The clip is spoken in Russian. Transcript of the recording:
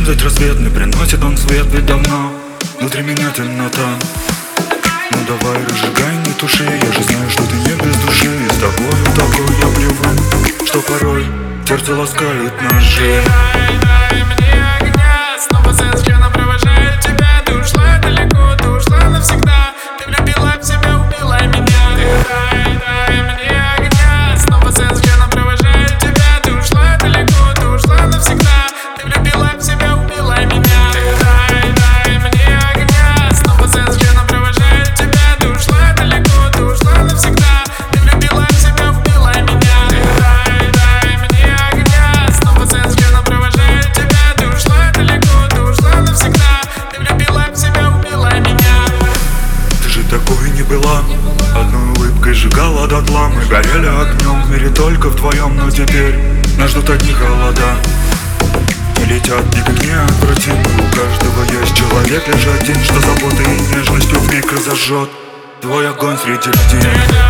ведь разведный, приносит он свет, ведь давно внутри меня темнота. Ну давай, разжигай, не туши, я же знаю, что ты не без души. И с тобою такой я привык, что порой сердце ласкают ножи. Дай мне огня, снова зажженно провожаю тебя. Ты ушла далеко, ты ушла навсегда. Ты влюбила в себя, убила меня. Дай мне огня, снова зажженно провожаю тебя. Ты ушла далеко, ты ушла навсегда. Ты влюбила в себя, убила меня. Дай мне огня, снова зажженно провожаю тебя. Ты ушла далеко, ты ушла навсегда. Ты влюбила в себя, убила меня. Дай мне огня, снова зажженно провожаю тебя. Ты ушла далеко, ты ушла навсегда. Ты влюбила в себя, убила меня. Ты же такой не была, одной улыбкой сжигала дотла. Мы горели огнем в мире только вдвоем, но теперь нас ждут одни холода. Не летят никак неотвратимы, у каждого есть человек лишь один, что заботой и нежностью вмиг разожжет твой огонь среди людей.